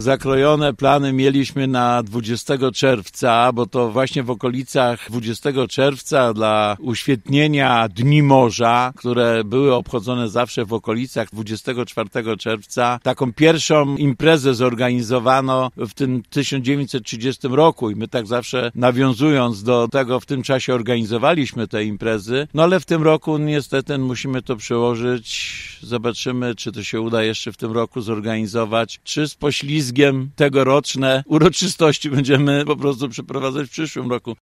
zakrojone plany mieliśmy na 20 czerwca, bo to właśnie w okolicach 20 czerwca dla uświetnienia Dni Morza, które były obchodzone zawsze w okolicach 24 czerwca, taką pierwszą imprezę zorganizowano w tym 1930 roku i my tak zawsze nawiązując do tego w tym czasie organizowaliśmy te imprezy, no ale w tym roku niestety musimy to przełożyć. Zobaczymy, czy to się uda jeszcze w tym roku zorganizować, czy z poślizgiem tegoroczne uroczystości będziemy po prostu przeprowadzać w przyszłym roku.